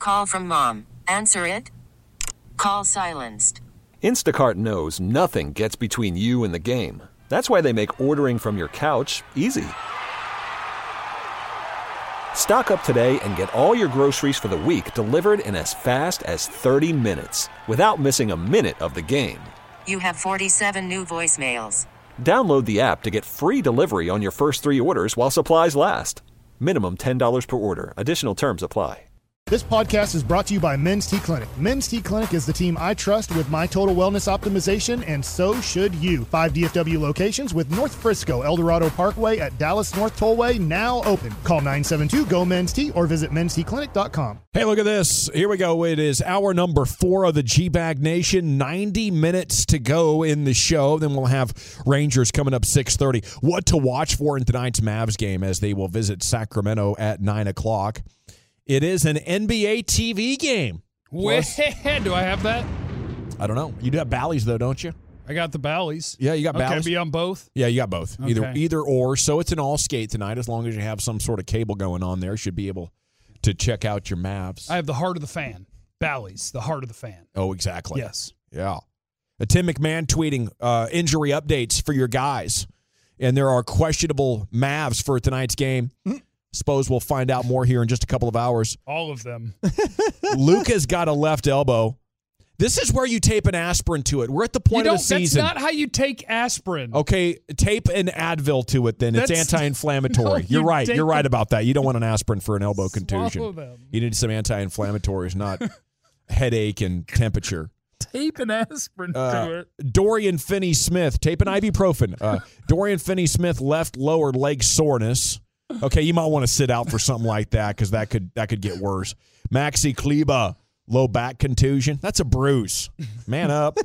Call from mom. Answer it. Call silenced. Instacart knows nothing gets between you and the game. That's why they make ordering from your couch easy. Stock up today and get all your groceries for the week delivered in as fast as 30 minutes without missing a minute of the game. You have 47 new voicemails. Download the app to get free delivery on your first 3 orders while supplies last. Minimum $10 per order. Additional terms apply. This podcast is brought to you by Men's T Clinic. Men's T Clinic is the team I trust with my total wellness optimization, and so should you. 5 DFW locations with North Frisco, El Dorado Parkway at Dallas North Tollway now open. Call 972-GO-MEN'S-T or visit mensteclinic.com. Hey, look at this. Here we go. It is hour number 4 of the G-Bag Nation. 90 minutes to go in the show. Then we'll have Rangers coming up 6:30. What to watch for in tonight's Mavs game as they will visit Sacramento at 9 o'clock. It is an NBA TV game. Plus, do I have that? I don't know. You do have Bally's, though, don't you? I got the Bally's. Yeah, you got Bally's. Can I be on both? Yeah, you got both. Okay. Either or. So it's an all-skate tonight. As long as you have some sort of cable going on there, you should be able to check out your Mavs. I have the heart of the fan. Bally's, the heart of the fan. Oh, exactly. Yes. Yeah. Tim McMahon tweeting injury updates for your guys. And there are questionable Mavs for tonight's game. Suppose we'll find out more here in just a couple of hours. All of them. Luka's got a left elbow. This is where you tape an aspirin to it. We're at the point of the season. That's not how you take aspirin. Okay, tape an Advil to it then. It's anti-inflammatory. No, You're right. You're right about that. You don't want an asprin for an elbow contusion. Swallow them. You need some anti-inflammatories, not headache and temperature. Tape an aspirin to it. Dorian Finney-Smith. Tape an ibuprofen. Dorian Finney-Smith left lower leg soreness. Okay, you might want to sit out for something like that because that could get worse. Maxi Kleba, low back contusion. That's a bruise. Man up.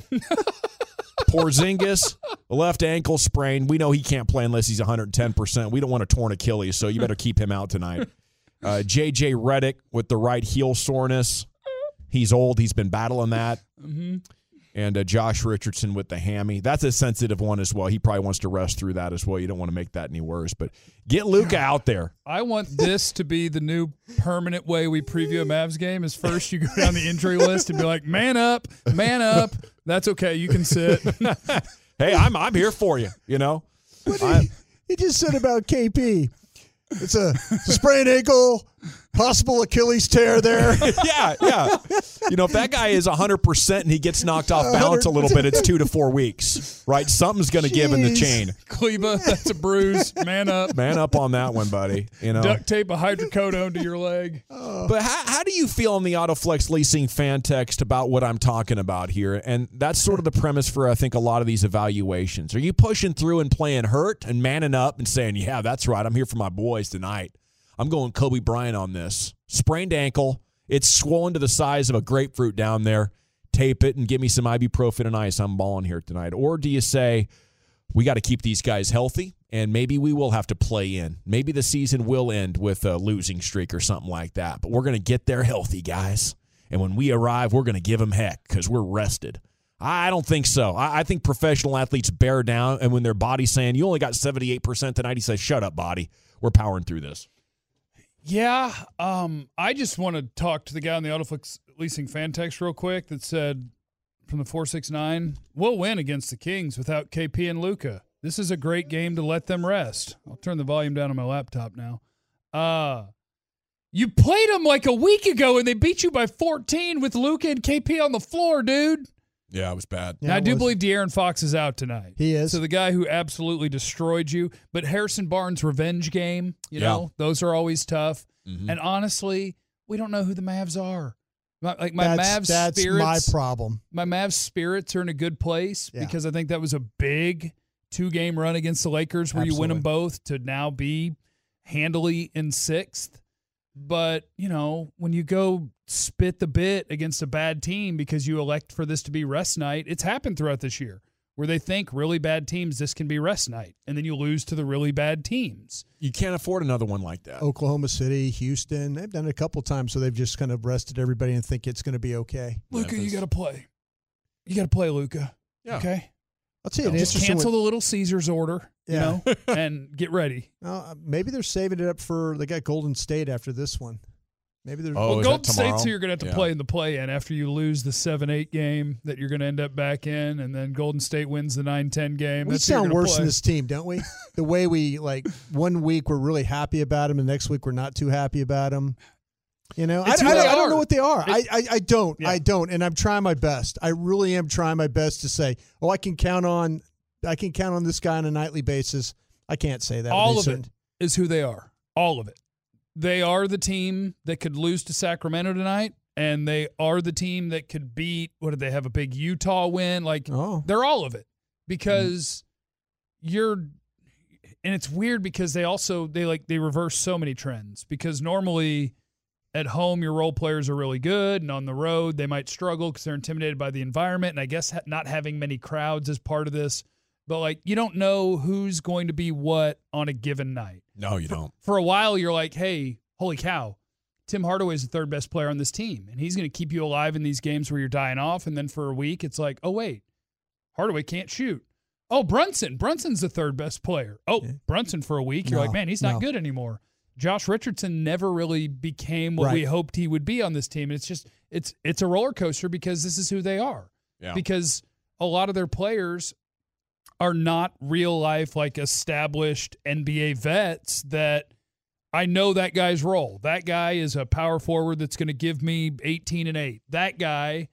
Porzingis, left ankle sprain. We know he can't play unless he's 110%. We don't want a torn Achilles, so you better keep him out tonight. J.J. Redick with the right heel soreness. He's old. He's been battling that. Mm-hmm. And Josh Richardson with the hammy. That's a sensitive one as well. He probably wants to rest through that as well. You don't want to make that any worse. But get Luka out there. I want this to be the new permanent way we preview a Mavs game is first you go down the injury list and be like, man up. That's okay. You can sit. Hey, I'm here for you, you know. He just said about KP. It's a sprained ankle, possible Achilles tear there. Yeah. You know, if that guy is 100% and he gets knocked off balance a little bit, it's 2 to 4 weeks, right? Something's going to give in the chain. Kleba, that's a bruise. Man up. Man up on that one, buddy. You know, duct tape a hydrocodone to your leg. But how do you feel in the Autoflex Leasing fan text about what I'm talking about here? And that's sort of the premise for, I think, a lot of these evaluations. Are you pushing through and playing hurt and manning up and saying, yeah, that's right, I'm here for my boys tonight. I'm going Kobe Bryant on this. Sprained ankle. It's swollen to the size of a grapefruit down there. Tape it and give me some ibuprofen and ice. I'm balling here tonight. Or do you say, we got to keep these guys healthy, and maybe we will have to play in. Maybe the season will end with a losing streak or something like that. But we're going to get there healthy, guys. And when we arrive, we're going to give them heck because we're rested. I don't think so. I think professional athletes bear down, and when their body's saying, you only got 78% tonight, he says, shut up, body. We're powering through this. Yeah, I just want to talk to the guy on the Autoflex Leasing fan text real quick that said from the 469, we'll win against the Kings without KP and Luka. This is a great game to let them rest. I'll turn the volume down on my laptop now. You played them like a week ago and they beat you by 14 with Luka and KP on the floor, dude. Yeah, it was bad. Yeah, I do believe De'Aaron Fox is out tonight. He is. So the guy who absolutely destroyed you. But Harrison Barnes' revenge game, you know, those are always tough. Mm-hmm. And honestly, we don't know who the Mavs are. Mavs that's spirits. my problem. My Mavs spirits are in a good place because I think that was a big 2-game run against the Lakers where you win them both to now be handily in 6th. But, you know, when you go spit the bit against a bad team because you elect for this to be rest night, it's happened throughout this year where they think really bad teams, this can be rest night. And then you lose to the really bad teams. You can't afford another one like that. Oklahoma City, Houston, they've done it a couple times, so they've just kind of rested everybody and think it's going to be okay. Luka, you got to play. You got to play, Luka. Yeah. Okay? I'll tell you, just cancel the Little Caesars order, you know, and get ready. Maybe they're saving it up for they got Golden State after this one. Maybe there's. Well, Golden State's who you're going to have to play in the play-in after you lose the 7-8 game that you're going to end up back in, and then Golden State wins the 9-10 game. We sound worse than this team, don't we? The way we, like, 1 week we're really happy about them, and the next week we're not too happy about them. You know, I don't know what they are. I don't. Yeah. I don't, and I'm trying my best. I really am trying my best to say, I can count on this guy on a nightly basis. I can't say that. All of it is who they are. All of it. They are the team that could lose to Sacramento tonight, and they are the team that could beat, what did they have, a big Utah win? Like, they're all of it because and it's weird because they reverse so many trends because normally at home your role players are really good, and on the road they might struggle because they're intimidated by the environment, and I guess not having many crowds is part of this. But, like, you don't know who's going to be what on a given night. No, you don't. For a while, you're like, hey, holy cow, Tim Hardaway is the third best player on this team, and he's going to keep you alive in these games where you're dying off. And then for a week, it's like, oh, wait, Hardaway can't shoot. Oh, Brunson's the third best player. Oh, yeah. Brunson for a week, you're like, man, he's not good anymore. Josh Richardson never really became what we hoped he would be on this team. And it's just, it's a roller coaster because this is who they are. Yeah. Because a lot of their players are not real life, like established NBA vets that I know that guy's role. That guy is a power forward that's going to give me 18 and 8. That guy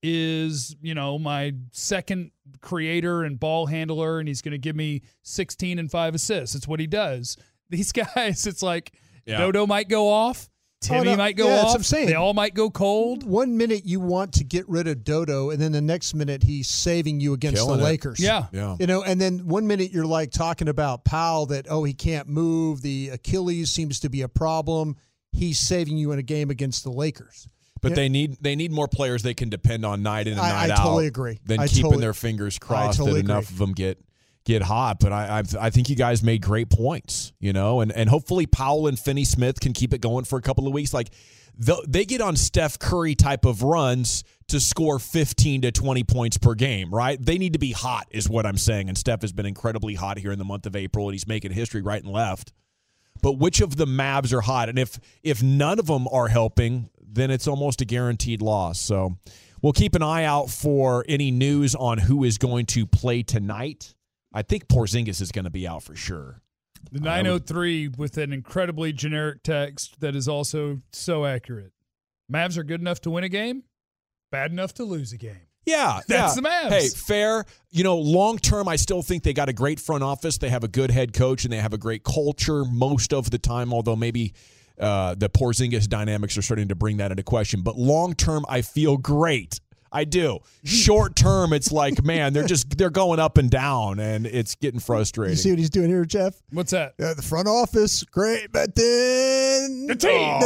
is, my second creator and ball handler, and he's going to give me 16 and 5 assists. It's what he does. These guys, it's like Dodo might go off. Timmy might go off. That's what I'm saying. They all might go cold. 1 minute you want to get rid of Dodo, and then the next minute he's saving you against the Lakers. Yeah. And then 1 minute you're like talking about Powell that, he can't move. The Achilles seems to be a problem. He's saving you in a game against the Lakers. But they need more players they can depend on night in and night out. I totally agree. Than keeping their fingers crossed that enough of them get hot. But I think you guys made great points, and hopefully Powell and Finney-Smith can keep it going for a couple of weeks. Like they get on Steph Curry type of runs to score 15 to 20 points per game, right? They need to be hot is what I'm saying. And Steph has been incredibly hot here in the month of April, and he's making history right and left. But which of the Mavs are hot? And if none of them are helping, then it's almost a guaranteed loss. So we'll keep an eye out for any news on who is going to play tonight. I think Porzingis is going to be out for sure. The 903 with an incredibly generic text that is also so accurate. Mavs are good enough to win a game, bad enough to lose a game. Yeah. That's the Mavs. Hey, fair. Long term, I still think they got a great front office. They have a good head coach, and they have a great culture most of the time, although maybe the Porzingis dynamics are starting to bring that into question. But long term, I feel great. I do. Short term, it's like, man, they're going up and down, and it's getting frustrating. You see what he's doing here, Jeff? What's that? The front office, great, but then the team.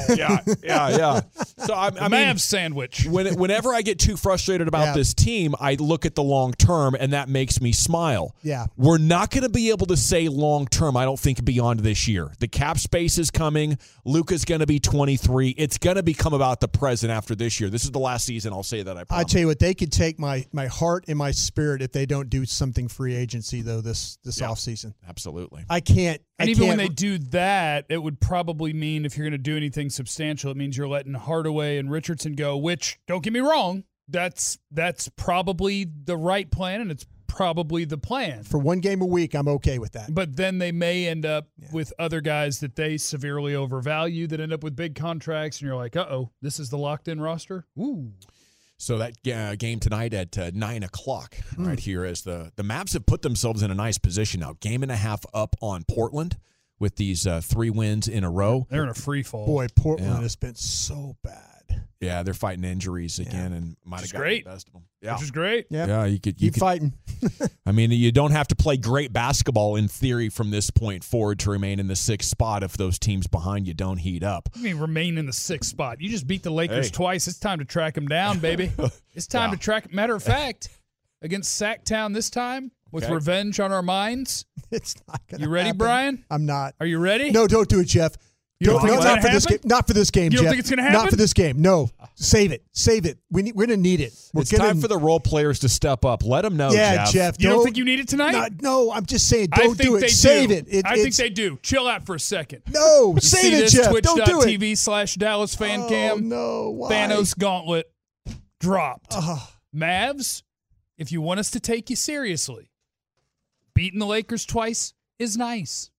Yeah. So I mean, Mavs sandwich. Whenever I get too frustrated about this team, I look at the long term, and that makes me smile. Yeah, we're not going to be able to say long term. I don't think beyond this year. The cap space is coming. Luka's going to be 23. It's going to become about the present after this year. This is the last season. I'll say that. I tell you what, they could take my heart and my spirit if they don't do something free agency though this offseason. Absolutely. I can't. And even when they do that, it would probably mean if you're going to do anything substantial, it means you're letting Hardaway and Richardson go. Which, don't get me wrong, that's probably the right plan, and it's probably the plan. For 1 game a week, I'm okay with that. But then they may end up with other guys that they severely overvalue that end up with big contracts, and you're like, this is the locked-in roster? Ooh. So that game tonight at 9 o'clock right here as the Mavs have put themselves in a nice position now. Game and a half up on Portland with these 3 wins in a row. They're in a free fall. Boy, Portland has been so bad. Yeah, they're fighting injuries again and might have gotten the best of them. Yeah. Which is great. Yeah, you could keep fighting. I mean, you don't have to play great basketball in theory from this point forward to remain in the 6th spot if those teams behind you don't heat up. I mean, remain in the 6th spot. You just beat the Lakers twice. It's time to track them down, baby. It's time to track. Matter of fact, against Sacktown this time with revenge on our minds. It's not going to You ready, happen. Brian? I'm not. Are you ready? No, don't do it, Jeff. You don't think it's not for this game. Not for this game, You Jeff. don't think it's going to happen? Not for this game. No. Save it. We're going to need it. It's time for the role players to step up. Let them know, Jeff. You don't think you need it tonight? No, I'm just saying, don't do it. Save it. I think they do. Chill out for a second. No, save it, Jeff. Don't do it. Twitch.tv/Dallas Fan Cam. Oh, no. Why? Thanos Gauntlet dropped. Mavs, if you want us to take you seriously, beating the Lakers twice is nice.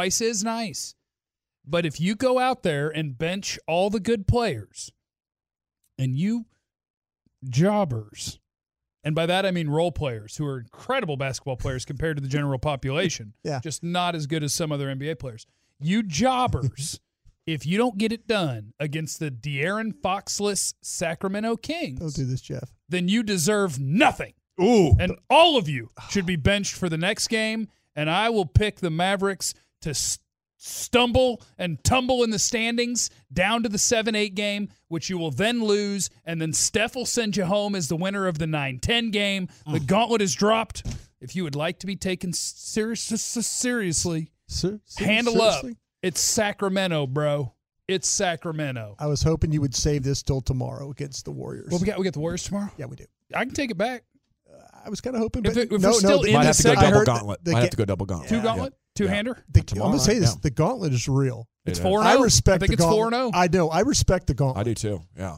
But if you go out there and bench all the good players and you jobbers, and by that I mean role players who are incredible basketball players compared to the general population, just not as good as some other NBA players, you jobbers, if you don't get it done against the De'Aaron Fox-less Sacramento Kings, don't do this, Jeff, then you deserve nothing. Ooh. And all of you should be benched for the next game, and I will pick the Mavericks to stumble and tumble in the standings down to the 7-8 game, which you will then lose, and then Steph will send you home as the winner of the 9-10 game. The gauntlet is dropped. If you would like to be taken seriously, handle up. It's Sacramento, bro. It's Sacramento. I was hoping you would save this till tomorrow against the Warriors. Well, we got the Warriors tomorrow? Yeah, we do. I can take it back. I was kind of hoping. If we're still in might the have to go second, double gauntlet. Might have to go double gauntlet. Two gauntlet? Two-hander? I'm going to say this. The gauntlet is real. It's 4-0. I respect I think the it's gauntlet. 4-0. I know. I respect the gauntlet. I do too. Yeah.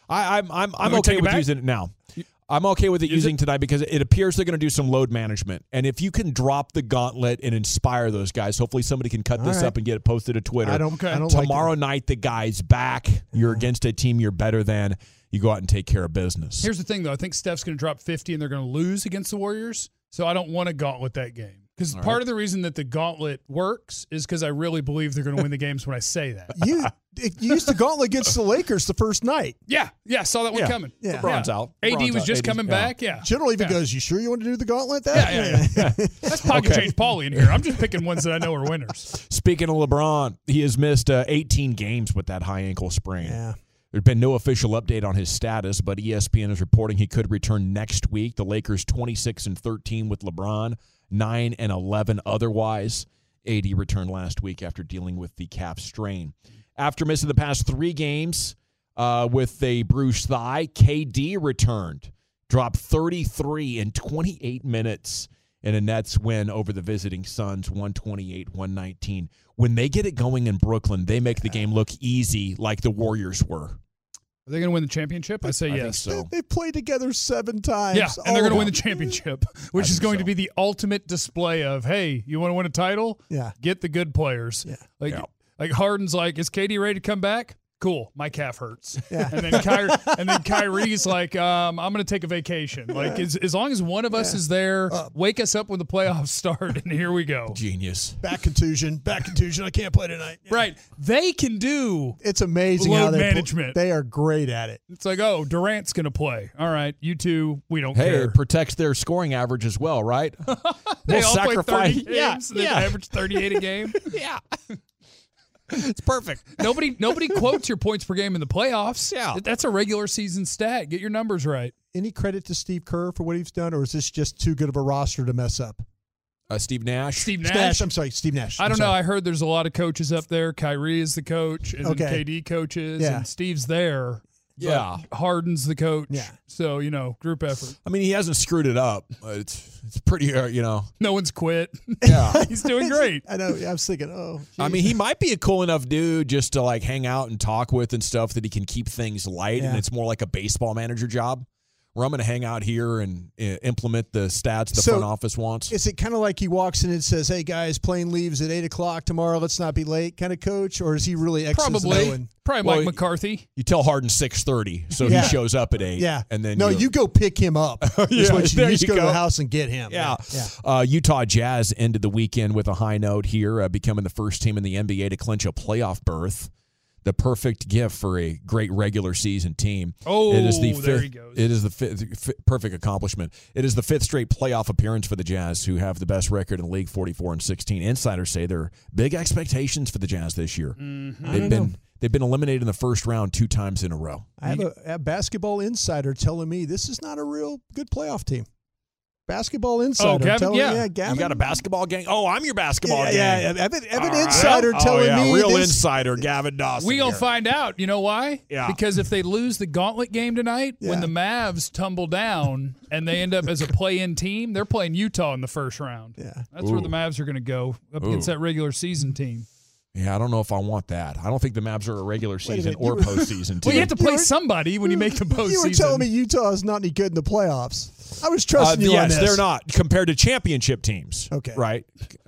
I'm okay with using it now. I'm okay with it using tonight because it appears they're going to do some load management. And if you can drop the gauntlet and inspire those guys, hopefully somebody can cut this up and get it posted to Twitter. I don't Tomorrow like night, the guy's back. You're against a team you're better than. You go out and take care of business. Here's the thing, though. I think Steph's going to drop 50 and they're going to lose against the Warriors. So I don't want to gauntlet that game. Because part of the reason that the gauntlet works is because I really believe they're going to win the games when I say that. You used the gauntlet against the Lakers the first night. Yeah, saw that one coming. Yeah. LeBron's out. AD was just coming back. Yeah. General even goes, "You sure you want to do the gauntlet?" Yeah. That's pocket change Paulie in here. I'm just picking ones that I know are winners. Speaking of LeBron, he has missed 18 games with that high ankle sprain. Yeah. There's been no official update on his status, but ESPN is reporting he could return next week. The Lakers 26-13 with LeBron, 9-11 otherwise. AD returned last week after dealing with the calf strain. After missing the past 3 games with a bruised thigh, KD returned, dropped 33 in 28 minutes in a Nets win over the visiting Suns, 128-119. When they get it going in Brooklyn, they make the game look easy like the Warriors were. Are they going to win the championship? I say yes. Think so. They've played together 7 times. Yeah, and they're going to win the championship, which is going to be the ultimate display of, hey, you want to win a title? Yeah. Get the good players. Yeah. Like Harden's like, is KD ready to come back? Cool, my calf hurts. Yeah. And then Kyrie's like, I'm going to take a vacation. Like, as long as one of us is there, wake us up when the playoffs start, and here we go. Genius. Back contusion. I can't play tonight. Yeah. Right. They can do It's amazing load how management. They are great at it. It's like, oh, Durant's going to play. All right, you two, we don't Hey, care. it protects their scoring average as well, right? They we'll all sacrifice. play 30 games. They average 38 a game. Yeah. It's perfect. Nobody quotes your points per game in the playoffs. Yeah. That's a regular season stat. Get your numbers right. Any credit to Steve Kerr for what he's done, or is this just too good of a roster to mess up? Steve Nash. Steve Nash. I'm sorry, Steve Nash. I don't know. I heard there's a lot of coaches up there. Kyrie is the coach, and then KD coaches, and Steve's there. Yeah. Harden's the coach. Yeah. So, group effort. I mean, he hasn't screwed it up. It's pretty, No one's quit. Yeah. He's doing great. I know. I was thinking, geez. I mean, he might be a cool enough dude just to like hang out and talk with and stuff that he can keep things light, and it's more like a baseball manager job where I'm going to hang out here and implement the stats the front office wants. Is it kind of like he walks in and says, "Hey guys, plane leaves at 8:00 tomorrow. Let's not be late," kind of coach, or is he really Probably Mike McCarthy. You tell Harden 6:30, so he shows up at 8. Yeah, and then you go pick him up. Is what you just go to the house and get him. Yeah. Utah Jazz ended the weekend with a high note here, becoming the first team in the NBA to clinch a playoff berth. The perfect gift for a great regular season team. Oh, there he goes. It is the perfect accomplishment. It is the 5th straight playoff appearance for the Jazz, who have the best record in the league, 44-16. Insiders say there are big expectations for the Jazz this year. Mm-hmm. They've been eliminated in the first round 2 times in a row. I have a basketball insider telling me this is not a real good playoff team. Basketball Insider. Gavin, Gavin. You got a basketball gang? Oh, I'm your basketball gang. Yeah, Evan Insider telling me real this. insider, Gavin Dawson. We gonna find out. You know why? Yeah. Because if they lose the gauntlet game tonight, when the Mavs tumble down and they end up as a play-in team, they're playing Utah in the first round. Yeah, that's where the Mavs are gonna go up against that regular season team. Yeah, I don't know if I want that. I don't think the Mavs are a regular season or postseason team. Well, you have to play somebody when you make the postseason. You were telling me Utah is not any good in the playoffs. I was trusting you on this. Yes, they're not compared to championship teams. Okay. Right?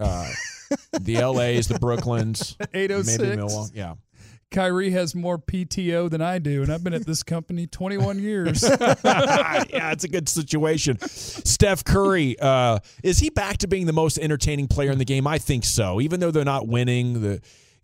The LAs, the Brooklyns, 806. maybe Milwaukee. Yeah. Kyrie has more PTO than I do, and I've been at this company 21 years. Yeah, it's a good situation. Steph Curry, is he back to being the most entertaining player in the game? I think so. Even though they're not winning,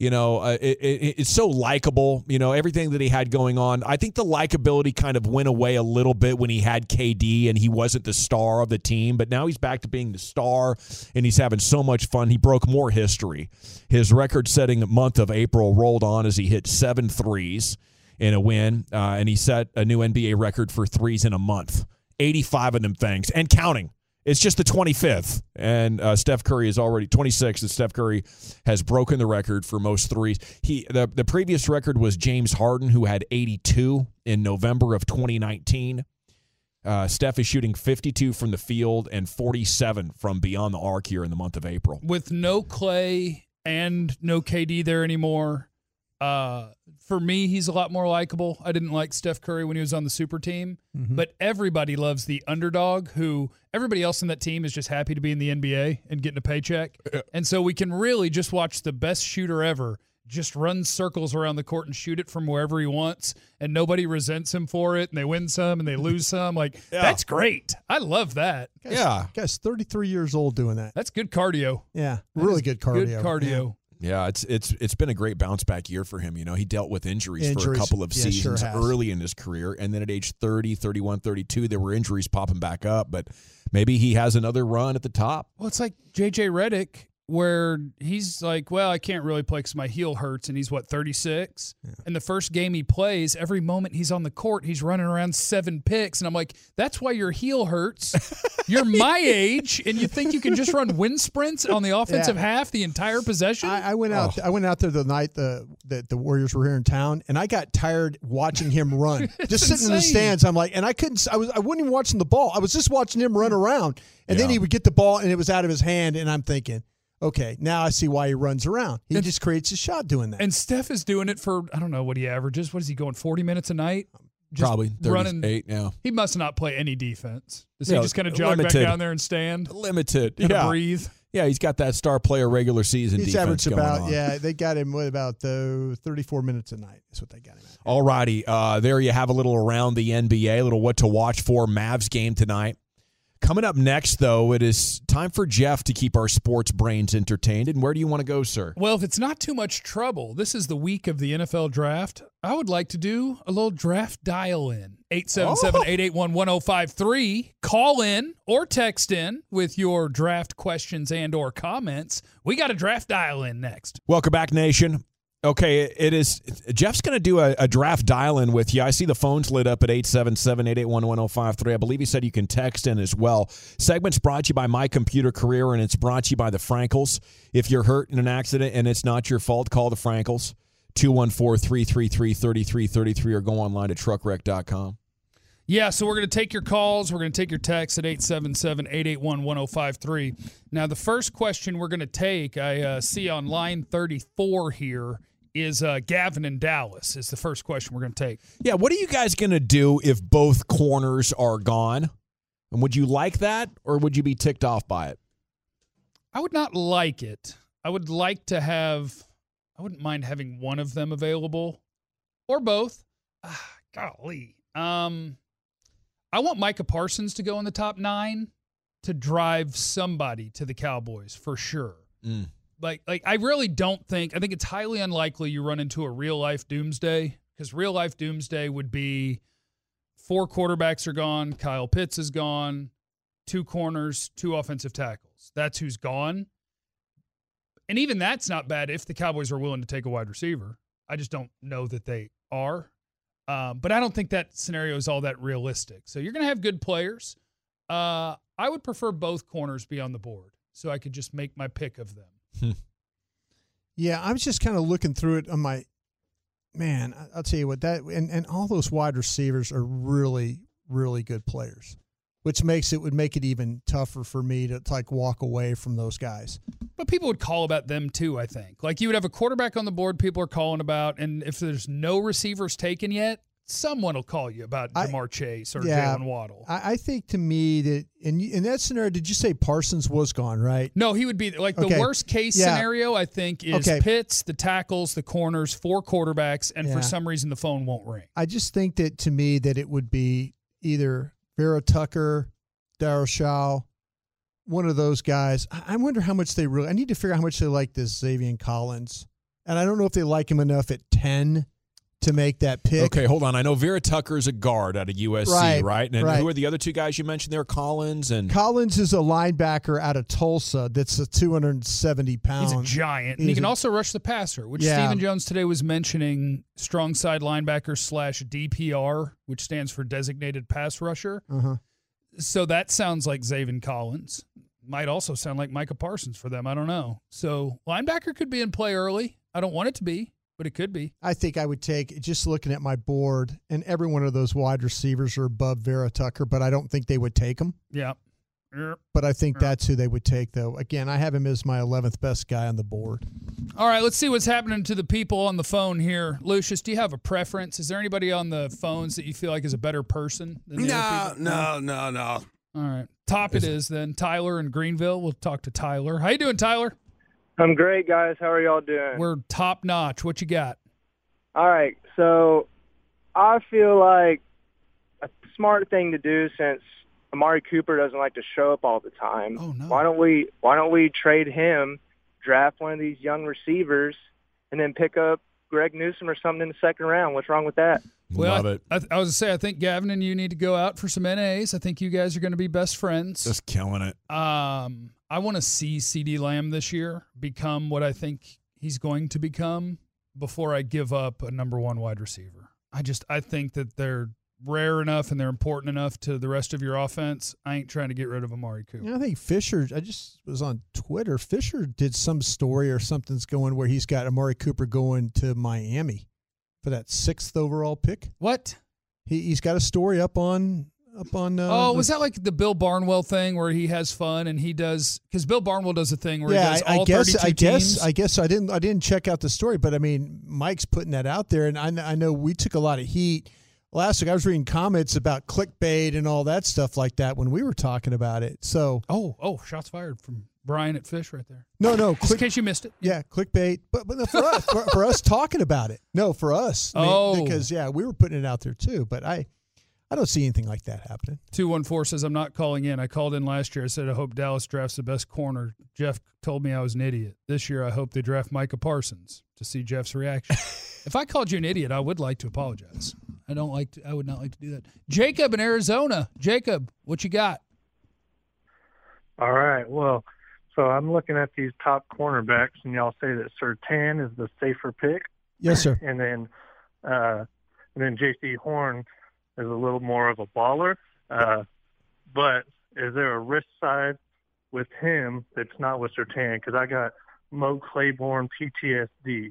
it's so likable, everything that he had going on. I think the likability kind of went away a little bit when he had KD and he wasn't the star of the team, but now he's back to being the star and he's having so much fun. He broke more history. His record-setting month of April rolled on as he hit 7 threes in a win, and he set a new NBA record for threes in a month. 85 of them things, and counting. It's just the 25th, and Steph Curry is already 26th, and Steph Curry has broken the record for most threes. The previous record was James Harden, who had 82 in November of 2019. Steph is shooting 52 from the field and 47 from beyond the arc here in the month of April. With no Clay and no KD there anymore, for me, he's a lot more likable. I didn't like Steph Curry when he was on the super team, but everybody loves the underdog who everybody else in that team is just happy to be in the NBA and getting a paycheck. And so we can really just watch the best shooter ever just run circles around the court and shoot it from wherever he wants, and nobody resents him for it, and they win some and they lose some. That's great. I love that. Guy's 33 years old doing that. That's good cardio. Yeah, really good cardio. Good cardio. Yeah, it's been a great bounce back year for him. He dealt with injuries for a couple of seasons early in his career, and then at age 30, 31, 32, there were injuries popping back up, but maybe he has another run at the top. Well, it's like J.J. Redick, where he's like, well, I can't really play because my heel hurts, and he's, 36? Yeah. And the first game he plays, every moment he's on the court, he's running around 7 picks, and I'm like, that's why your heel hurts. You're my age, and you think you can just run wind sprints on the offensive half the entire possession? I went out there the night the Warriors were here in town, and I got tired watching him run. Just sitting in the stands, I'm like, and I wasn't even watching the ball. I was just watching him run around, and then he would get the ball, and it was out of his hand, and I'm thinking, okay, now I see why he runs around. He just creates a shot doing that. And Steph is doing it for, I don't know what he averages. What is he going, 40 minutes a night? Just probably 38 now. He must not play any defense. Does he just kind of jog back down there and stand? Limited. Breathe. Yeah, he's got that star player regular season defense averaged going about, on. they got him with about 34 minutes a night is what they got him at. All righty. There you have a little around the NBA, a little what to watch for. Mavs game tonight. Coming up next, though, it is time for Jeff to keep our sports brains entertained. And where do you want to go, sir? Well, if it's not too much trouble, this is the week of the NFL draft. I would like to do a little draft dial-in. 877-881-1053. Call in or text in with your draft questions and or comments. We got a draft dial-in next. Welcome back, Nation. Okay, it is. Jeff's going to do a draft dial-in with you. I see the phones lit up at 877-881-1053. I believe he said you can text in as well. Segment's brought to you by My Computer Career, and it's brought to you by the Frankels. If you're hurt in an accident and it's not your fault, call the Frankels. 214-333-3333 or go online to truckwreck.com. Yeah, so we're going to take your calls. We're going to take your texts at 877-881-1053. Now, the first question we're going to take, I see on line 34 here, is Gavin in Dallas is the first question we're going to take. Yeah, what are you guys going to do if both corners are gone? And would you like that, or would you be ticked off by it? I would not like it. I would like to have – I wouldn't mind having one of them available or both. Golly. I want Micah Parsons to go in the top 9 to drive somebody to the Cowboys for sure. Like I really don't think – I think it's highly unlikely you run into a real-life doomsday, because real-life doomsday would be 4 quarterbacks are gone, Kyle Pitts is gone, 2 corners, 2 offensive tackles. That's who's gone. And even that's not bad if the Cowboys are willing to take a wide receiver. I just don't know that they are. But I don't think that scenario is all that realistic. So you're going to have good players. I I would prefer both corners be on the board so I could just make my pick of them. Yeah, I was just kind of looking through it on my – man, I'll tell you what, that and all those wide receivers are really, really good players, which would make it even tougher for me to like walk away from those guys. But people would call about them too, I think. Like you would have a quarterback on the board people are calling about, and if there's no receivers taken yet, someone will call you about Jamar Chase or Jalen Waddle. I think to me that in that scenario, did you say Parsons was gone, right? No, he would be like the worst case scenario, I think, is Pitts, the tackles, the corners, 4 quarterbacks, and for some reason the phone won't ring. I just think that to me that it would be either Vera Tucker, Darryl Shaw, one of those guys. I wonder how much they really – I need to figure out how much they like this Xavier Collins. And I don't know if they like him enough at 10 to make that pick. Okay, hold on. I know Vera Tucker is a guard out of USC, right? And who are the other 2 guys you mentioned there? Collins is a linebacker out of Tulsa that's 270 pounds. He's a giant. And he can also rush the passer, which Stephen Jones today was mentioning strong side linebacker / DPR, which stands for designated pass rusher. Uh-huh. So that sounds like Xavier Collins. Might also sound like Micah Parsons for them. I don't know. So linebacker could be in play early. I don't want it to be, but it could be. I think I would take, just looking at my board, and every one of those wide receivers are above Vera Tucker, but I don't think they would take him. Yeah. But I think that's who they would take, though. Again, I have him as my 11th best guy on the board. All right, let's see what's happening to the people on the phone here. Lucius, do you have a preference? Is there anybody on the phones that you feel like is a better person than the other people? No. All right. Top it is then. Tyler in Greenville. We'll talk to Tyler. How you doing, Tyler? I'm great, guys. How are y'all doing? We're top notch. What you got? All right. So I feel like a smart thing to do, since Amari Cooper doesn't like to show up all the time. Oh, no. Why don't we trade him, draft one of these young receivers, and then pick up Greg Newsome or something in the second round? What's wrong with that? Well, Love it. I was going to say, I think Gavin and you need to go out for some NAs. I think you guys are going to be best friends. Just killing it. I want to see CeeDee Lamb this year become what I think he's going to become before I give up a number 1 wide receiver. I think that they're rare enough and they're important enough to the rest of your offense. I ain't trying to get rid of Amari Cooper. I think Fisher, I just was on Twitter. Fisher did some story or something's going where he's got Amari Cooper going to Miami for that 6th overall pick. What? He's got a story up on. Was that like the Bill Barnwell thing where he has fun and he does? Because Bill Barnwell does a thing where he does all 32 teams. I guess I didn't check out the story, but I mean, Mike's putting that out there, and I know we took a lot of heat last week. I was reading comments about clickbait and all that stuff like that when we were talking about it. So shots fired from Brian at Fish right there. No, just in case you missed it. Yeah, clickbait. But no, for us, for us talking about it. No, for us. Because we were putting it out there too. But I don't see anything like that happening. 214 says, I'm not calling in. I called in last year. I said, I hope Dallas drafts the best corner. Jeff told me I was an idiot. This year, I hope they draft Micah Parsons to see Jeff's reaction. If I called you an idiot, I would like to apologize. I would not like to do that. Jacob in Arizona. Jacob, what you got? All right. Well, so I'm looking at these top cornerbacks, and y'all say that Surtain is the safer pick. Yes, sir. And then J.C. Horn is a little more of a baller. But is there a risk side with him that's not with Surtain? Because I got Mo Claiborne PTSD.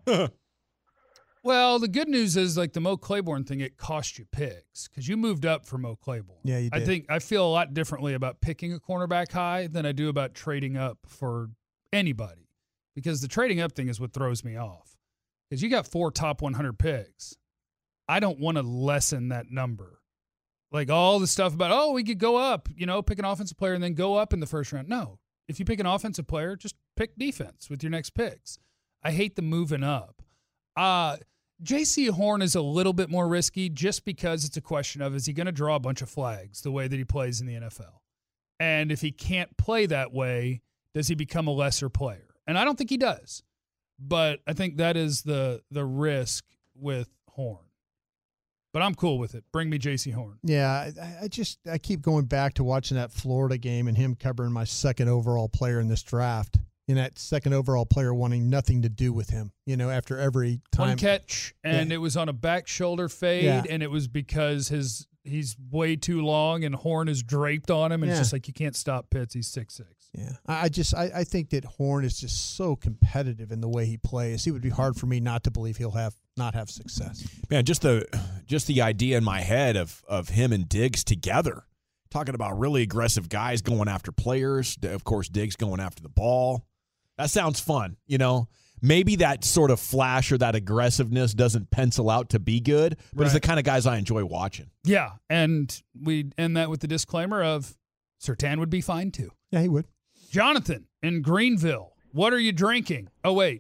Well, the good news is, like the Mo Claiborne thing, it cost you picks because you moved up for Mo Claiborne. Yeah, you did. I feel a lot differently about picking a cornerback high than I do about trading up for anybody, because the trading up thing is what throws me off. Because you got 4 top 100 picks. I don't want to lessen that number. Like all the stuff about, we could go up, pick an offensive player and then go up in the first round. No. If you pick an offensive player, just pick defense with your next picks. I hate the moving up. J.C. Horn is a little bit more risky just because it's a question of, is he going to draw a bunch of flags the way that he plays in the NFL? And if he can't play that way, does he become a lesser player? And I don't think he does. But I think that is the risk with Horn. But I'm cool with it. Bring me J.C. Horn. Yeah, I keep going back to watching that Florida game and him covering my 2nd overall player in this draft. And that 2nd overall player wanting nothing to do with him, after every time. One catch, and it was on a back shoulder fade, and it was because his he's way too long and Horn is draped on him. And It's just like you can't stop Pitts. He's 6'6". Yeah, I think that Horn is just so competitive in the way he plays. It would be hard for me not to believe he'll not have success. Man, just the idea in my head of him and Diggs together, talking about really aggressive guys going after players. Of course, Diggs going after the ball. That sounds fun, Maybe that sort of flash or that aggressiveness doesn't pencil out to be good, but it's the kind of guys I enjoy watching. Yeah, and we end that with the disclaimer of Surtain would be fine too. Yeah, he would. Jonathan in Greenville, what are you drinking? Oh, wait.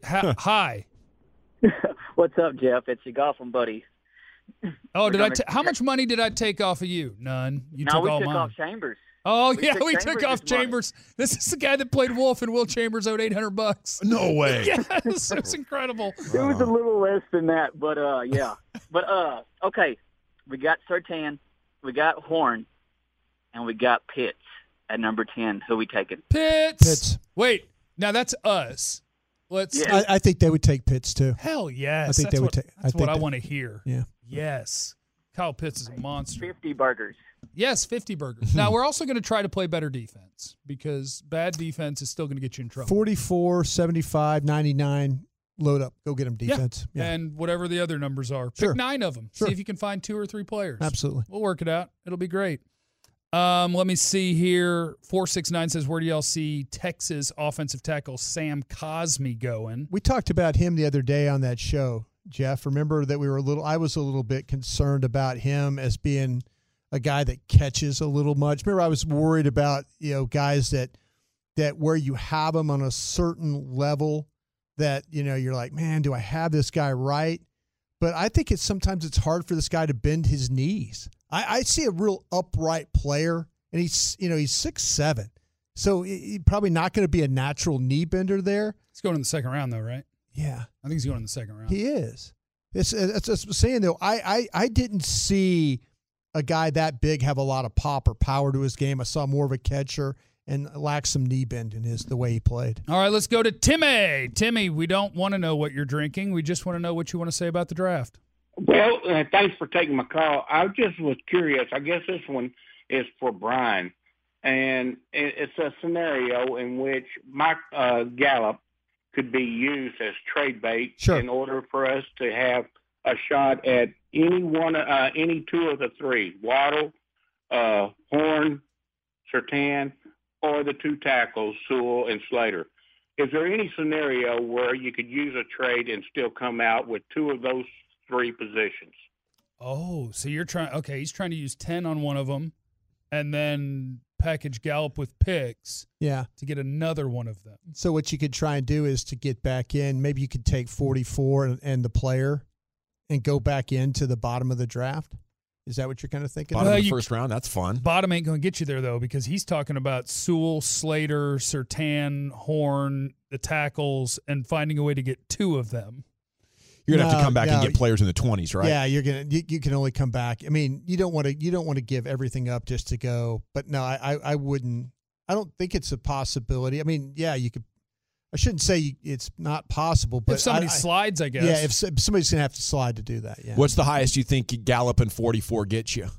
Hi. What's up, Jeff? It's your golfing buddy. Oh, how much money did I take off of you? None. You took all mine. We took off Chambers. Oh, we took off Chambers. This is the guy that played Wolf, and Will Chambers owed $800. No way. Yes, it's incredible. It was a little less than that, but yeah. But okay, we got Surtain, we got Horn, and we got Pitts at number 10. Who we taking? Pitts. Wait, now that's us. I think they would take Pitts too. Hell yes. I think they would take. That's what I want to hear. Yeah. Yes. Kyle Pitts is a monster. 50 burgers. Yes, 50 burgers. Now, we're also going to try to play better defense because bad defense is still going to get you in trouble. 44, 75, 99, load up. Go get them defense. Yeah. And whatever the other numbers are. Sure. Pick 9 of them. Sure. See if you can find 2 or 3 players. Absolutely. We'll work it out. It'll be great. Let me see here. 469 says, where do y'all see Texas offensive tackle Sam Cosmi going? We talked about him the other day on that show, Jeff. Remember that I was a little bit concerned about him as being a guy that catches a little much. Remember, I was worried about, guys that where you have them on a certain level that, you're like, man, do I have this guy right? But I think sometimes it's hard for this guy to bend his knees. I see a real upright player, and he's 6'7", so he's probably not going to be a natural knee bender there. He's going in the second round, though, right? Yeah, I think he's going in the second round. He is. That's what I'm saying, though. I didn't see a guy that big have a lot of pop or power to his game. I saw more of a catcher and lacked some knee bend in the way he played. All right, let's go to Timmy. Timmy, we don't want to know what you're drinking. We just want to know what you want to say about the draft. Well, thanks for taking my call. I just was curious. I guess this one is for Brian. And it's a scenario in which Mike Gallup could be used as trade bait in order for us to have a shot at any 2 of the 3, Waddle, Horn, Surtain, or the 2 tackles, Sewell and Slater. Is there any scenario where you could use a trade and still come out with 2 of those 3 positions? Oh, so you're trying – okay, he's trying to use 10 on one of them and then package Gallup with picks to get another one of them. So what you could try and do is to get back in, maybe you could take 44 and the player and go back into the bottom of the draft. Is that what you're kind of thinking? Bottom of the first round, that's fun. Bottom ain't going to get you there, though, because he's talking about Sewell, Slater, Surtain, Horn, the tackles, and finding a way to get 2 of them. You're gonna have to come back and get players in the 20s, right? Yeah, you can only come back. I mean, you don't want to give everything up just to go. But no, I wouldn't. I don't think it's a possibility. I mean, yeah, you could. I shouldn't say it's not possible, but if somebody slides, I guess. Yeah, if somebody's gonna have to slide to do that. Yeah. What's the highest you think Gallup and 44 gets you?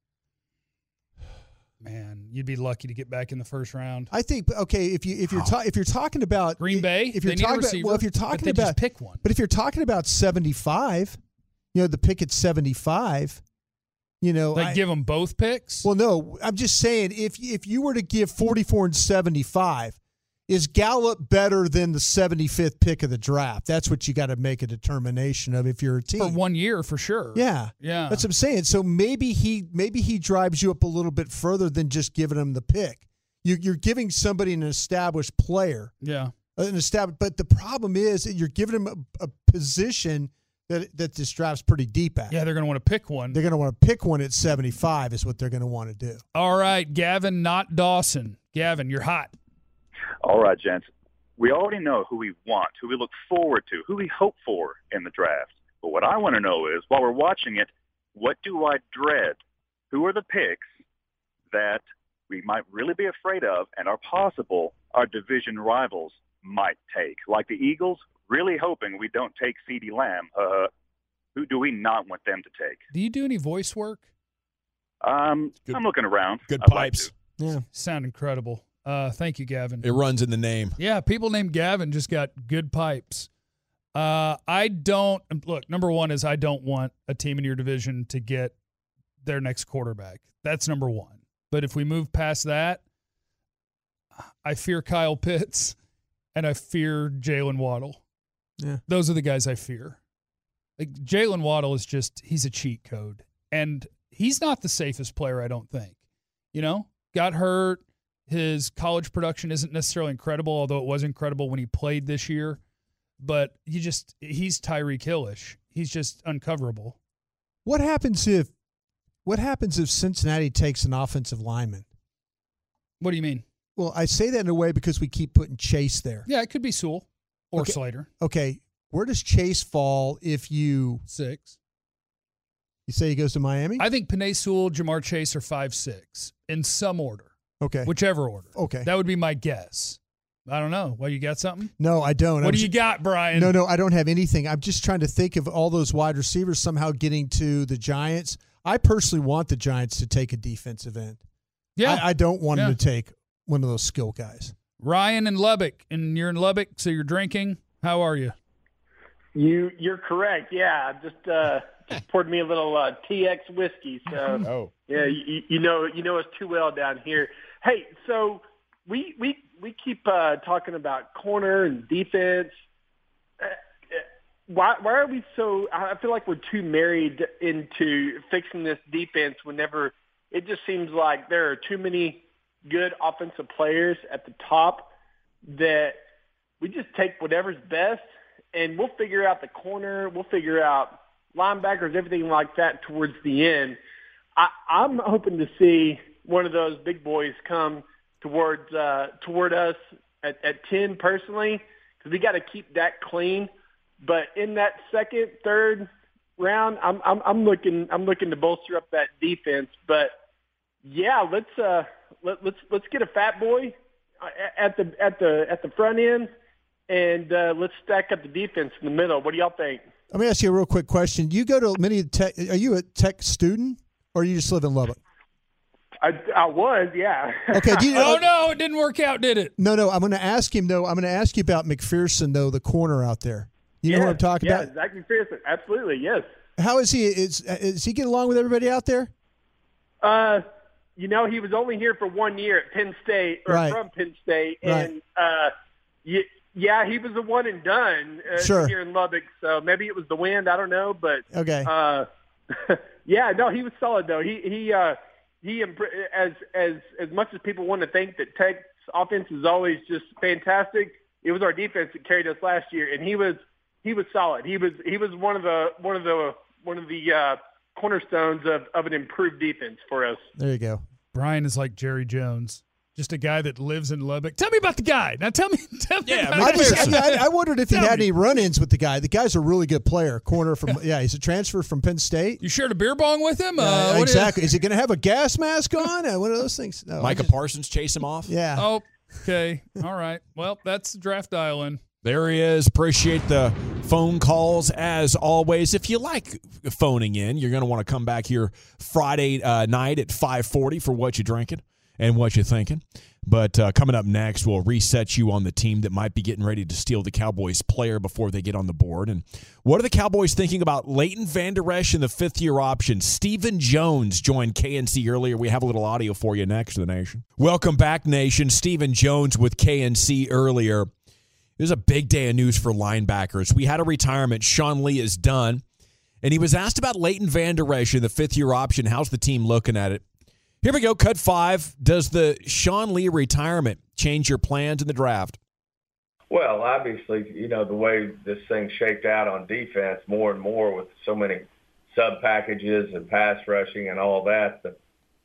Man, you'd be lucky to get back in the first round. I think if you're talking about Green Bay, if you're talking about pick one. But if you're talking about 75, the pick at 75, give them both picks. Well, no, I'm just saying if you were to give 44 and 75, is Gallup better than the 75th pick of the draft? That's what you got to make a determination of if you're a team. For 1 year, for sure. Yeah. That's what I'm saying. So maybe he drives you up a little bit further than just giving him the pick. You're giving somebody an established player. Yeah. But the problem is that you're giving him a position that this draft's pretty deep at. Yeah, they're going to want to pick one. They're going to want to pick one at 75 is what they're going to want to do. All right, Gavin, not Dawson. Gavin, you're hot. All right, gents. We already know who we want, who we look forward to, who we hope for in the draft. But what I want to know is, while we're watching it, what do I dread? Who are the picks that we might really be afraid of and are possible our division rivals might take? Like the Eagles, really hoping we don't take CeeDee Lamb. Who do we not want them to take? Do you do any voice work? I'm looking around. Good I'd pipes. Like Yeah. Sound incredible. Thank you, Gavin. It runs in the name. Yeah, people named Gavin just got good pipes. I don't look. Number one is I don't want a team in your division to get their next quarterback. That's number one. But if we move past that, I fear Kyle Pitts and I fear Jalen Waddle. Yeah, those are the guys I fear. Like Jalen Waddle is he's a cheat code, and he's not the safest player. I don't think. Got hurt. His college production isn't necessarily incredible, although it was incredible when he played this year. But he's Tyreek Hill-ish. He's just uncoverable. What happens if Cincinnati takes an offensive lineman? What do you mean? Well, I say that in a way because we keep putting Chase there. Yeah, it could be Sewell or Slater. Okay, where does Chase fall if you 6? You say he goes to Miami? I think Penei Sewell, Jamar Chase are 5-6 in some order. Okay. Whichever order. Okay. That would be my guess. I don't know. Well, you got something? No, I don't. What do you got, Brian? No, I don't have anything. I'm just trying to think of all those wide receivers somehow getting to the Giants. I personally want the Giants to take a defensive end. Yeah. I don't want them to take one of those skill guys. Ryan in Lubbock, and you're in Lubbock, so you're drinking. How are you? You're correct. Yeah, just poured me a little TX whiskey. So yeah, you know us too well down here. Hey, so we keep talking about corner and defense. Why are we so? I feel like we're too married into fixing this defense. Whenever it just seems like there are too many good offensive players at the top that we just take whatever's best, and we'll figure out the corner. We'll figure out linebackers, everything like that towards the end. I'm hoping to see one of those big boys come toward us at 10 personally, because we got to keep that clean. But in that second, third round, I'm looking to bolster up that defense. But yeah, let's get a fat boy at the front end, and let's stack up the defense in the middle. What do y'all think? Let me ask you a real quick question. You go to many tech. Are you a tech student, or you just live in Lubbock? I was, yeah. Okay. No, it didn't work out, did it? No. I'm going to ask him though. I'm going to ask you about McPherson though, the corner out there. You know what I'm talking about? Yeah, Zach McPherson. Absolutely, yes. How is he? Is he getting along with everybody out there? He was only here for 1 year at Penn State, or from Penn State, and yeah, he was a one and done here in Lubbock. So maybe it was the wind. I don't know, but okay. Yeah, no, he was solid though. He as much as people want to think that Tech's offense is always just fantastic, it was our defense that carried us last year, and he was solid. He was one of the cornerstones of an improved defense for us. There you go. Brian is like Jerry Jones, just a guy that lives in Lubbock. Tell me about the guy. Now tell me. Yeah, I wondered if he had any run-ins with the guy. The guy's a really good player. Corner from he's a transfer from Penn State. You shared a beer bong with him? Exactly. Is he going to have a gas mask on? One of those things. No, Micah Parsons chase him off. Yeah. Oh, okay. All right. Well, that's draft dial-in. There he is. Appreciate the phone calls as always. If you like phoning in, you're going to want to come back here Friday night at 5:40 for What You Drinking and What You Thinking. But coming up next, we'll reset you on the team that might be getting ready to steal the Cowboys player before they get on the board. And what are the Cowboys thinking about Leighton Vander Esch in the fifth-year option? Stephen Jones joined KNC earlier. We have a little audio for you next to the Nation. Welcome back, Nation. Stephen Jones with KNC earlier. It was a big day of news for linebackers. We had a retirement. Sean Lee is done. And he was asked about Leighton Vander Esch in the fifth-year option. How's the team looking at it? Here we go, cut 5. Does the Sean Lee retirement change your plans in the draft? Well, obviously, the way this thing shaped out on defense more and more with so many sub-packages and pass rushing and all that, the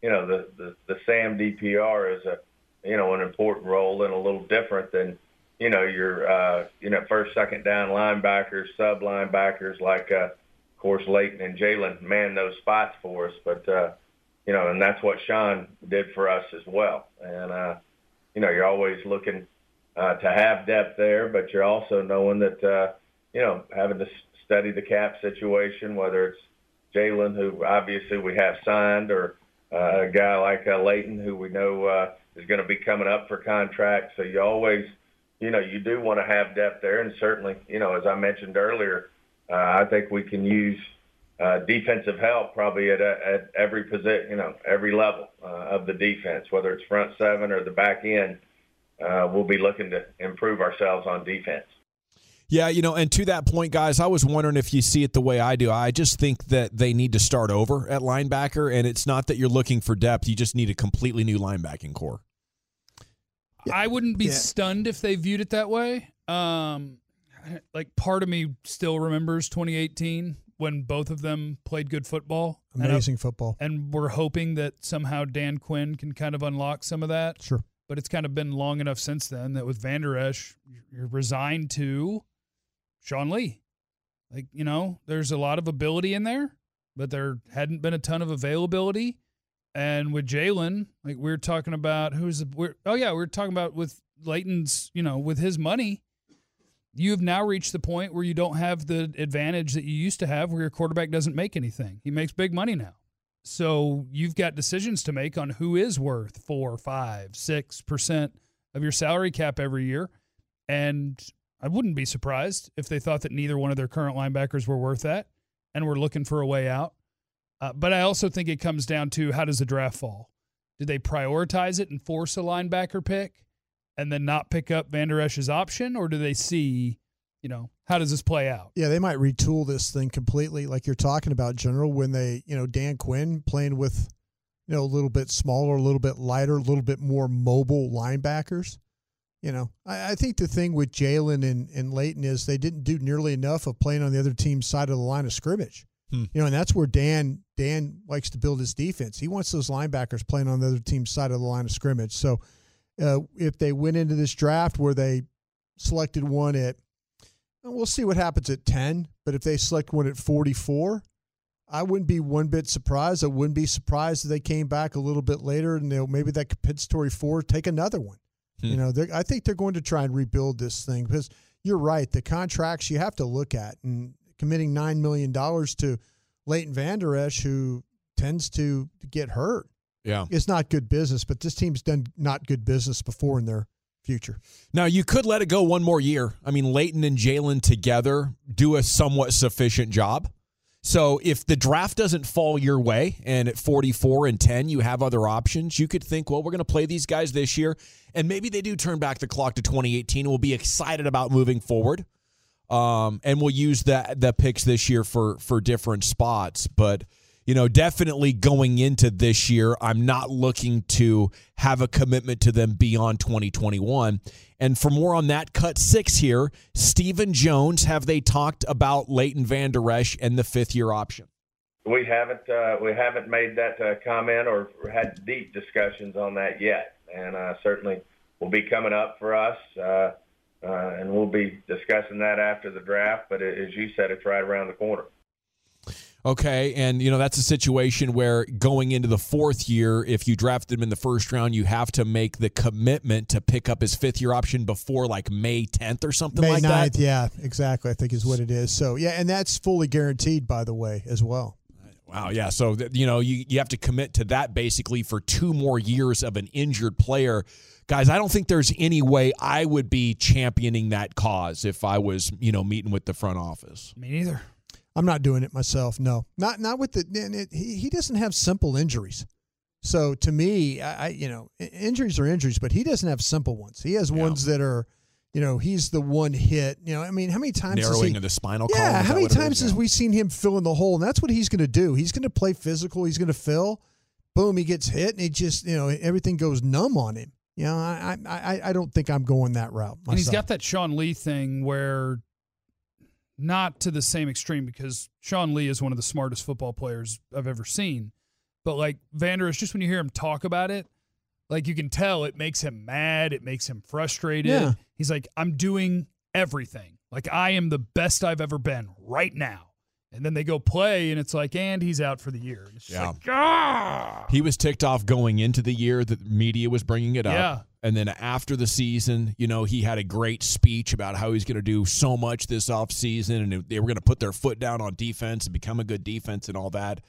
Sam DPR is an important role and a little different than, your first, second down linebackers, sub-linebackers like, of course, Leighton and Jalen man those spots for us. But, and that's what Sean did for us as well. And, you're always looking to have depth there, but you're also knowing that, having to study the cap situation, whether it's Jalen, who obviously we have signed, or a guy like Leighton, who we know is going to be coming up for contract. So you always, you do want to have depth there. And certainly, as I mentioned earlier, I think we can use defensive help probably at every position, every level of the defense, whether it's front seven or the back end. We'll be looking to improve ourselves on defense. Yeah, and to that point, guys, I was wondering if you see it the way I do. I just think that they need to start over at linebacker, and it's not that you're looking for depth. You just need a completely new linebacking core. I wouldn't be stunned if they viewed it that way. Like, part of me still remembers 2018 when both of them played good football. Amazing football. And we're hoping that somehow Dan Quinn can kind of unlock some of that. Sure. But it's kind of been long enough since then that with Van Der Esch, you're resigned to Sean Lee. Like, there's a lot of ability in there, but there hadn't been a ton of availability. And with Jalen, like we were talking about, we were talking about with Leighton's, with his money, you have now reached the point where you don't have the advantage that you used to have where your quarterback doesn't make anything. He makes big money now. So you've got decisions to make on who is worth 4, 5, 6% of your salary cap every year. And I wouldn't be surprised if they thought that neither one of their current linebackers were worth that and were looking for a way out. But I also think it comes down to, how does the draft fall? Do they prioritize it and force a linebacker pick and then not pick up Van Der Esch's option? Or do they see, how does this play out? Yeah, they might retool this thing completely, like you're talking about, General, when they, Dan Quinn playing with, a little bit smaller, a little bit lighter, a little bit more mobile linebackers. I think the thing with Jalen and Leighton is they didn't do nearly enough of playing on the other team's side of the line of scrimmage. And that's where Dan likes to build his defense. He wants those linebackers playing on the other team's side of the line of scrimmage. So if they went into this draft where they selected one at, we'll see what happens at 10, but if they select one at 44, I wouldn't be one bit surprised. I wouldn't be surprised if they came back a little bit later and maybe that compensatory 4 take another one. I think they're going to try and rebuild this thing because you're right. The contracts you have to look at, and committing $9 million to Leighton Van Der Esch, who tends to get hurt. Yeah. It's not good business, but this team's done not good business before in their future. Now, you could let it go one more year. I mean, Leighton and Jalen together do a somewhat sufficient job. So if the draft doesn't fall your way and at 44 and 10 you have other options, you could think, well, we're going to play these guys this year, and maybe they do turn back the clock to 2018 and we'll be excited about moving forward. And we'll use the picks this year for different spots. But, definitely going into this year, I'm not looking to have a commitment to them beyond 2021. And for more on that, cut 6 here, Stephen Jones, have they talked about Leighton Van Der Esch and the 5th-year option? We haven't made that comment or had deep discussions on that yet. And certainly will be coming up for us. And we'll be discussing that after the draft. But as you said, it's right around the corner. Okay, and that's a situation where going into the 4th year, if you drafted him in the first round, you have to make the commitment to pick up his 5th-year option before like May 10th or something like that. May 9th, yeah, exactly, I think is what it is. So, yeah, and that's fully guaranteed, by the way, as well. Wow, yeah, so, you have to commit to that basically for 2 more years of an injured player. Guys, I don't think there's any way I would be championing that cause if I was, meeting with the front office. Me neither. I'm not doing it myself. No, not with he doesn't have simple injuries. So to me, injuries are injuries, but he doesn't have simple ones. He has ones that are, he's the one hit. How many times narrowing of the spinal column? Yeah, how many times has we seen him fill in the hole? And that's what he's going to do. He's going to play physical. He's going to fill. Boom, he gets hit, and he just, everything goes numb on him. I don't think I'm going that route myself. And he's got that Sean Lee thing where, not to the same extreme, because Sean Lee is one of the smartest football players I've ever seen. But like Van Der Esch, just when you hear him talk about it, like you can tell it makes him mad. It makes him frustrated. Yeah. He's like, I'm doing everything. Like I am the best I've ever been right now. And then they go play, and it's like, and he's out for the year. It's just like, ah! He was ticked off going into the year that the media was bringing it up. Yeah. And then after the season, he had a great speech about how he's going to do so much this offseason, and they were going to put their foot down on defense and become a good defense and all that.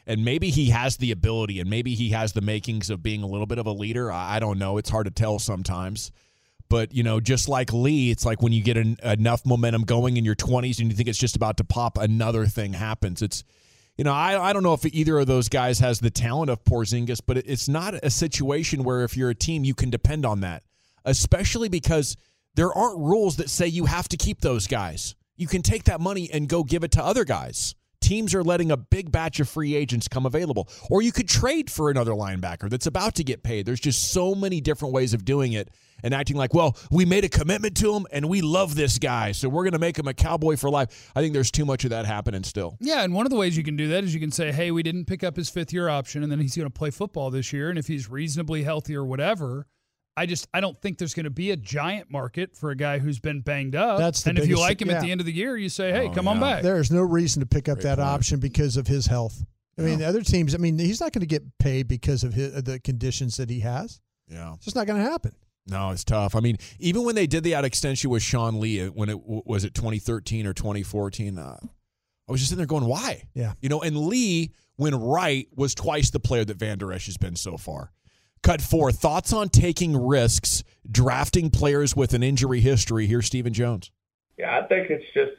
And maybe he has the ability, and maybe he has the makings of being a little bit of a leader. I don't know. It's hard to tell sometimes. But, just like Lee, it's like when you get enough momentum going in your 20s and you think it's just about to pop, another thing happens. It's, I don't know if either of those guys has the talent of Porzingis, but it's not a situation where if you're a team, you can depend on that, especially because there aren't rules that say you have to keep those guys. You can take that money and go give it to other guys. Teams are letting a big batch of free agents come available. Or you could trade for another linebacker that's about to get paid. There's just so many different ways of doing it and acting like, well, we made a commitment to him and we love this guy, so we're going to make him a Cowboy for life. I think there's too much of that happening still. Yeah, and one of the ways you can do that is you can say, hey, we didn't pick up his fifth-year option, and then he's going to play football this year, and if he's reasonably healthy or whatever, I don't think there's going to be a giant market for a guy who's been banged up. And if you like him at the end of the year, you say, hey, come on back. There's no reason to pick up that option because of his health. I mean, the other teams, he's not going to get paid because of the conditions that he has. Yeah. It's just not going to happen. No, it's tough. I mean, even when they did the out extension with Sean Lee, when it was it 2013 or 2014, I was just sitting there going, why? Yeah. And Lee, when right, was twice the player that Van Der Esch has been so far. Cut 4, thoughts on taking risks, drafting players with an injury history. Here's Stephen Jones. Yeah, I think it's just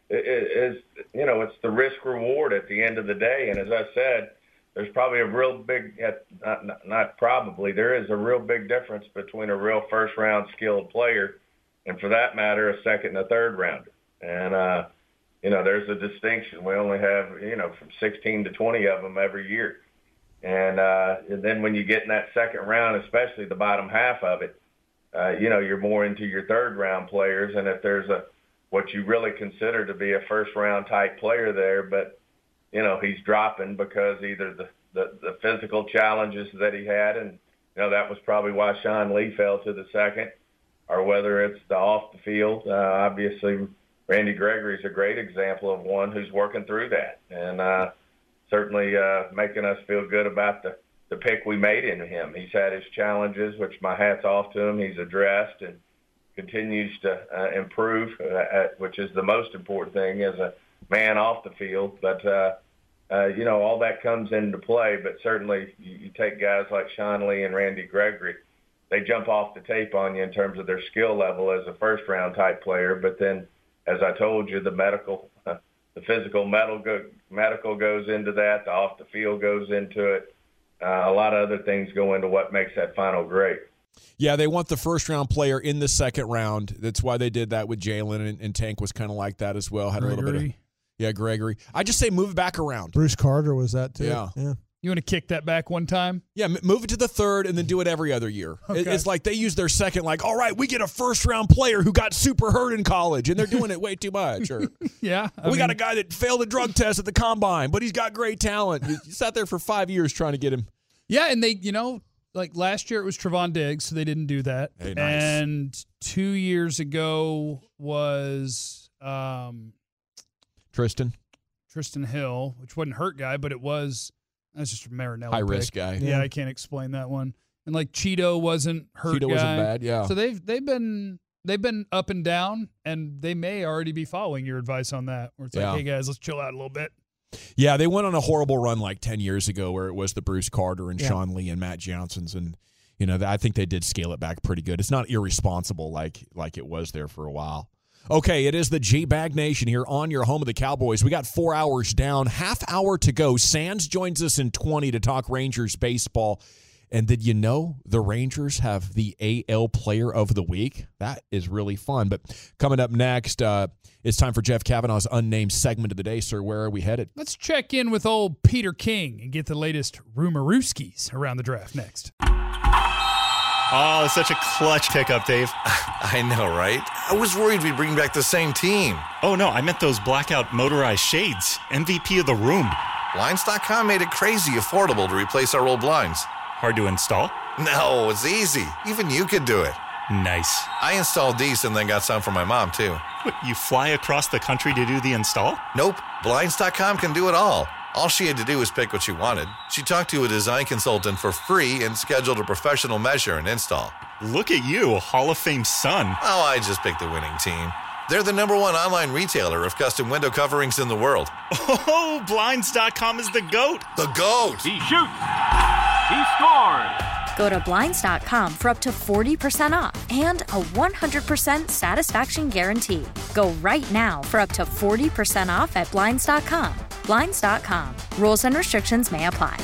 it's the risk reward at the end of the day. And as I said, there's probably a real big, not probably, there is a real big difference between a real first-round skilled player and, for that matter, a second and a third rounder. And, there's a distinction. We only have, from 16 to 20 of them every year. And then when you get in that second round, especially the bottom half of it, you're more into your third-round players. And if there's what you really consider to be a first-round type player there, but, he's dropping because either the physical challenges that he had, and, that was probably why Sean Lee fell to the second, or whether it's the off the field. Obviously, Randy Gregory's a great example of one who's working through that. And certainly making us feel good about the pick we made into him. He's had his challenges, which my hat's off to him. He's addressed and continues to improve, which is the most important thing as a man off the field. But, all that comes into play. But certainly you take guys like Sean Lee and Randy Gregory, they jump off the tape on you in terms of their skill level as a first-round type player. But then, as I told you, the physical medical goes into that. The off the field goes into it. A lot of other things go into what makes that final grade. Yeah, they want the first-round player in the second round. That's why they did that with Jalen, and Tank was kind of like that as well. Had Gregory. A little bit of Gregory. I just say move it back around. Bruce Carter was that too. Yeah. You want to kick that back one time? Yeah, move it to the third and then do it every other year. Okay. It's like they use their second, like, all right, we get a first-round player who got super hurt in college, and they're doing it way too much. Or, yeah. We got a guy that failed a drug test at the combine, but he's got great talent. You sat there for 5 years trying to get him. Yeah, and they, like last year it was Trevon Diggs, so they didn't do that. Hey, nice. And 2 years ago was Tristan Hill, which wasn't hurt guy, but that's just a Marinelli high pick. risk guy. Yeah, I can't explain that one. And like Cheeto wasn't hurt. Cheeto wasn't bad. Yeah. So they've been up and down, and they may already be following your advice on that. Where it's like, hey guys, let's chill out a little bit. Yeah, they went on a horrible run like 10 years ago where it was the Bruce Carter and Sean Lee and Matt Johnsons, and I think they did scale it back pretty good. It's not irresponsible like it was there for a while. Okay, it is the G-Bag Nation here on your home of the Cowboys. We got 4 hours down, half hour to go. Sands joins us in 20 to talk Rangers baseball. And did you know the Rangers have the AL Player of the Week? That is really fun. But coming up next, it's time for Jeff Cavanaugh's unnamed segment of the day. Sir, where are we headed? Let's check in with old Peter King and get the latest rumorooskies around the draft next. Oh, such a clutch pickup, Dave. I know, right? I was worried we'd bring back the same team. Oh, no, I meant those blackout motorized shades. MVP of the room. Blinds.com made it crazy affordable to replace our old blinds. Hard to install? No, it's easy. Even you could do it. Nice. I installed these and then got some for my mom, too. What, you fly across the country to do the install? Nope. Blinds.com can do it all. All she had to do was pick what she wanted. She talked to a design consultant for free and scheduled a professional measure and install. Look at you, a Hall of Fame son. Oh, I just picked the winning team. They're the #1 online retailer of custom window coverings in the world. Oh, Blinds.com is the GOAT. The GOAT. He shoots. He scores. Go to Blinds.com for up to 40% off and a 100% satisfaction guarantee. Go right now for up to 40% off at Blinds.com. Blinds.com. Rules and restrictions may apply.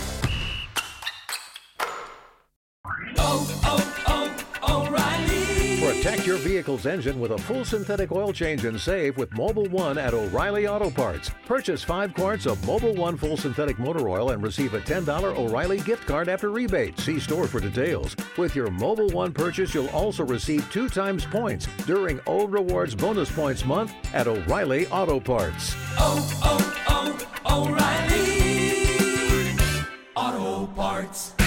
Protect your vehicle's engine with a full synthetic oil change and save with Mobil 1 at O'Reilly Auto Parts. Purchase 5 quarts of Mobil 1 full synthetic motor oil and receive a $10 O'Reilly gift card after rebate. See store for details. With your Mobil 1 purchase, you'll also receive 2 times points during O Rewards Bonus Points Month at O'Reilly Auto Parts. O'Reilly Auto Parts.